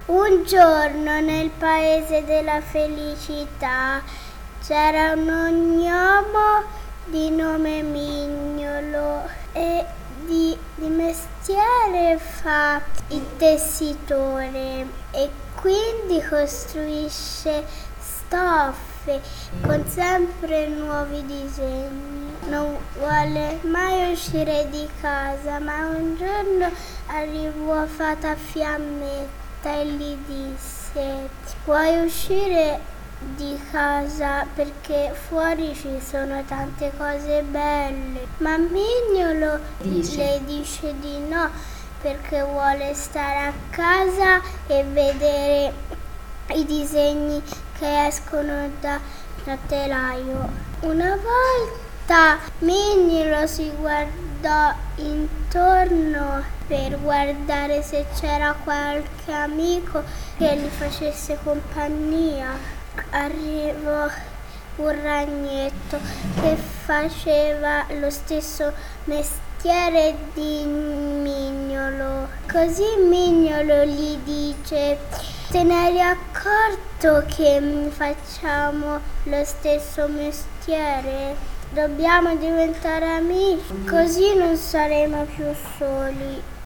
Un giorno nel paese della felicità c'era un ognomo di nome Mignolo e di mestiere fa il tessitore e quindi costruisce stoffe con sempre nuovi disegni. Non vuole mai uscire di casa, ma un giorno arrivò Fata Fiammetta e gli disse: vuoi uscire di casa perché fuori ci sono tante cose belle? Ma Mignolo le dice di no perché vuole stare a casa e vedere i disegni che escono da telaio. Una volta Mignolo si guardò intorno per guardare se c'era qualche amico che gli facesse compagnia. Arrivò un ragnetto che faceva lo stesso mestiere di Mignolo. Così Mignolo gli dice: te ne eri accorto che facciamo lo stesso mestiere? Dobbiamo diventare amici, così non saremo più soli.